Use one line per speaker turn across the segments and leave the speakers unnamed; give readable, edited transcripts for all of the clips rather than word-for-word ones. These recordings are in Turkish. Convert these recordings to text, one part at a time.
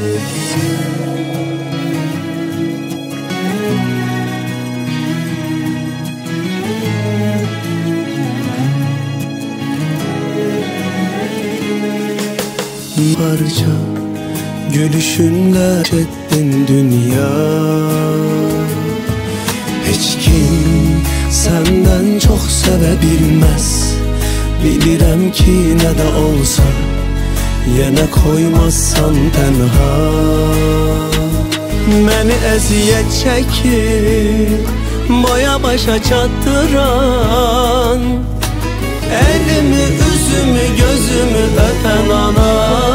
Parça gülüşünle ettin dünya. Hiç kim senden çok sevebilmez. Bilirəm ki ne de olsa yine koymazsan tenha. Məni əziyyət çəkir, boya başa çattıran, elimi, üzümü, gözümü öpen ana.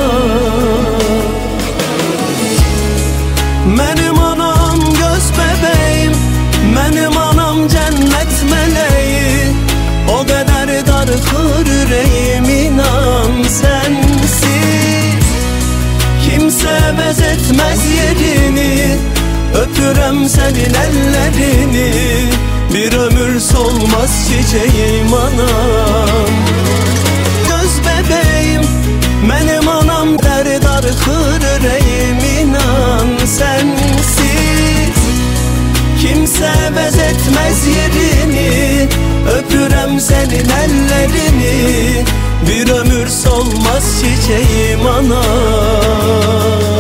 Mənim anam göz bebeğim, mənim anam cennet meleği. O kadar darıxır ürəyim, inan sensiz kimse əvəz etmez yerini. Öpürəm senin ellerini, bir ömür solmaz çiçeğim anam. Göz bebeğim, mənim anam dər darıxır ürəyim, inan sensiz kimse əvəz etmez yerini. Öpürəm senin ellerini, bir ömür solmaz çiçeğim anam.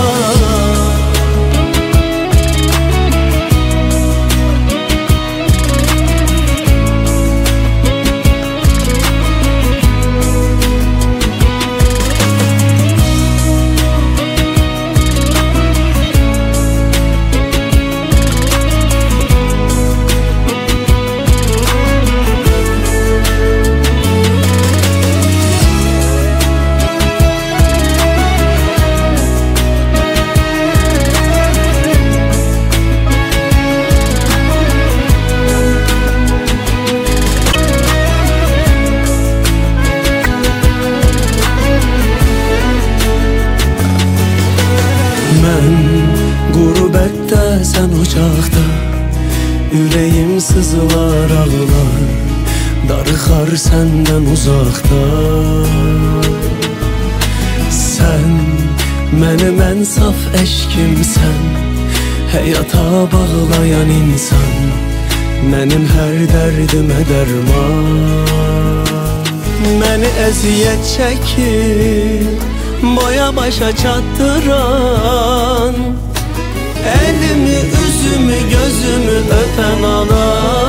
Mən qurubətdə, sən ocaqda, ürəyim sızılar, ağlar, darıxar səndən uzaqda. Sən mənim ən saf eşkimsən, həyata bağlayan insan, mənim hər dərdimə dərman. Məni əziyyət çəkir, boya başa çattıran, elimi, üzümü, gözümü öpen ana.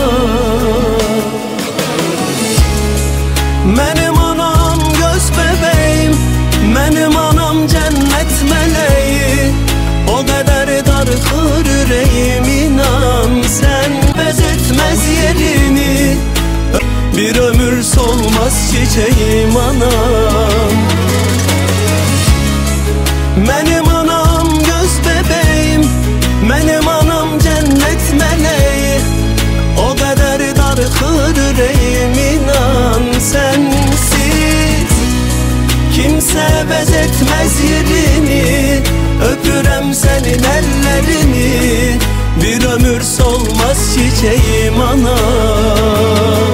Mənim anam göz bebeğim, mənim anam cennet meleği. O kadar darıxır ürəyim, inan sen əvəz etmez yerini. Bir ömür solmaz çiçeğim anam. Mənim anam göz bebeğim, mənim anam cennet meleği. O kadar darıxır ürəyim, inan sensiz kimse əvəz etmez yerini. Öpürəm senin ellerini, bir ömür solmaz çiçeğim anam.